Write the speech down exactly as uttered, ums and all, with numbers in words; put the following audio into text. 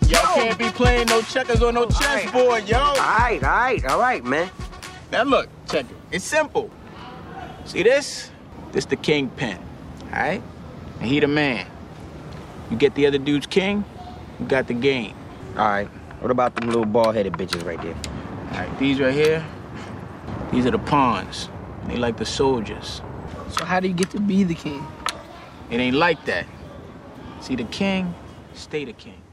Y'all can't be playing no checkers on no chessboard, yo. All right, all right, all right, man. Now look, check it. It's simple. See this? This the kingpin, all right? And he the man. You get the other dude's king, you got the game. All right. What about them little bald-headed bitches right there? All right, these right here, these are the pawns. They like the soldiers. So how do you get to be the king? It ain't like that. See, the king, stay the king.